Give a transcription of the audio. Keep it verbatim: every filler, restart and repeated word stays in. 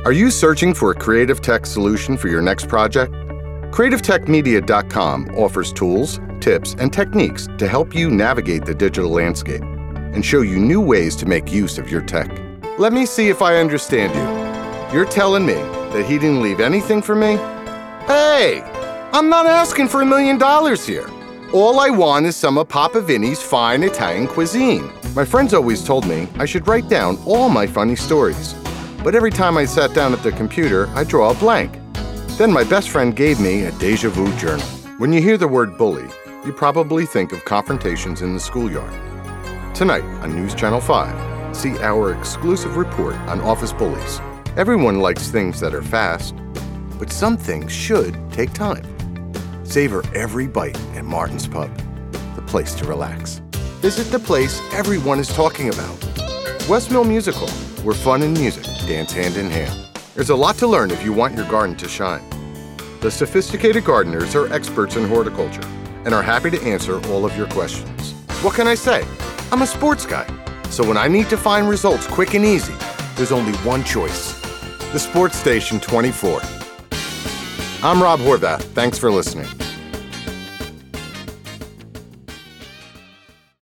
Are you searching for a creative tech solution for your next project? creative tech media dot com offers tools, tips, and techniques to help you navigate the digital landscape and show you new ways to make use of your tech. Let me see if I understand you. You're telling me that he didn't leave anything for me? Hey, I'm not asking for a million dollars here. All I want is some of Papa Vinny's fine Italian cuisine. My friends always told me I should write down all my funny stories. But every time I sat down at the computer, I draw a blank. Then my best friend gave me a deja vu journal. When you hear the word bully, you probably think of confrontations in the schoolyard. Tonight on News Channel five, see our exclusive report on office bullies. Everyone likes things that are fast, but some things should take time. Savor every bite at Martin's Pub, the place to relax. Visit the place everyone is talking about. West Mill Music Hall, where fun and music dance hand in hand. There's a lot to learn if you want your garden to shine. The sophisticated gardeners are experts in horticulture and are happy to answer all of your questions. What can I say? I'm a sports guy, so when I need to find results quick and easy, there's only one choice. The Sports Station twenty-four. I'm Rob Horvath. Thanks for listening.